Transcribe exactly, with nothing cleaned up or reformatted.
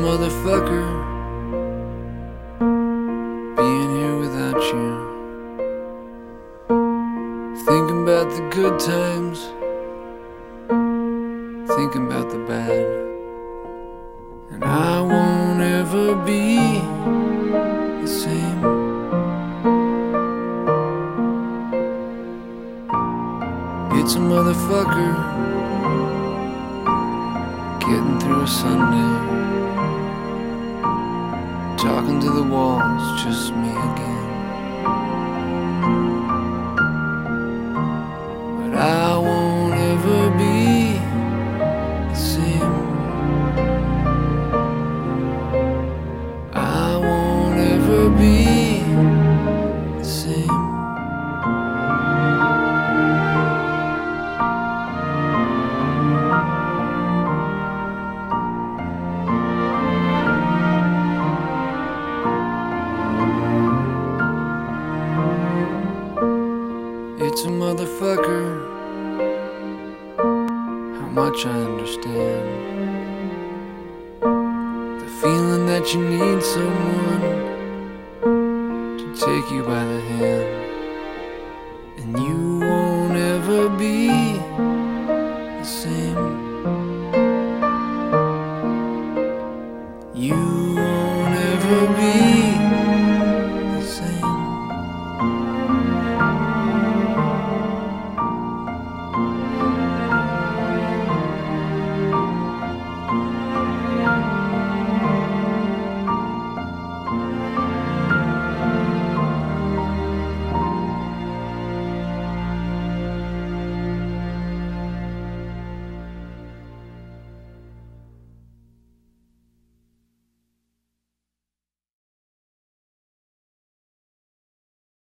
motherfucker being here without you. Thinking about the good times, thinking about the bad. And I won't ever be the same. It's a motherfucker getting through a Sunday, talking to the walls, just me again. But I won't ever be the same. I won't ever be the same. It's a motherfucker, how much I understand. The feeling that you need someone to take you by the hand. And you won't ever be